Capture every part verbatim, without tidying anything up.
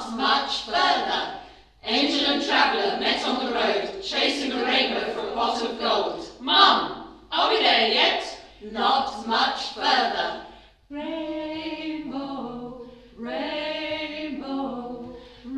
Not much further. Angel and traveller met on the road, chasing a rainbow for a pot of gold. Mum, are we there yet? Not much further. Rainbow, rainbow,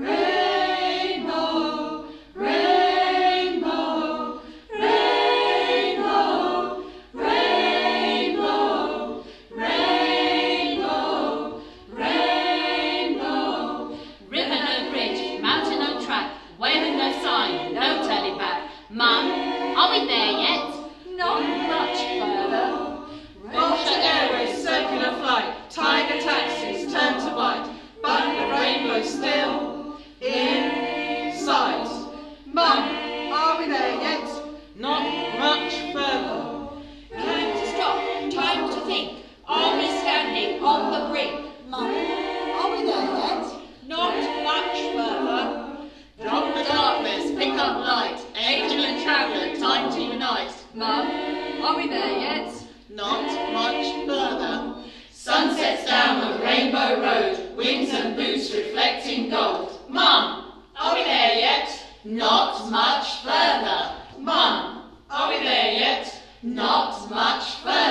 rainbow, rainbow, rainbow, rainbow, rainbow, rainbow. River no bridge, mountain no track, waving no sign, no turning back. Mum, are we there yet? Not much further. Vulture Airways, circular flight, tiger taxis turn to white, but the rainbow still in sight. Mum, are we there yet? Not much further. Time to stop, time to think. Are we standing on the brink? Mum, are we there yet? Not much further. Drop the darkness, pick up light, angel and traveller, time to unite. Mum, are we there yet? Not much further. Sun sets down the rainbow road, wings and boots reflecting gold. Mum, are we there yet? Not much further. Mum, are we there yet? Not much further.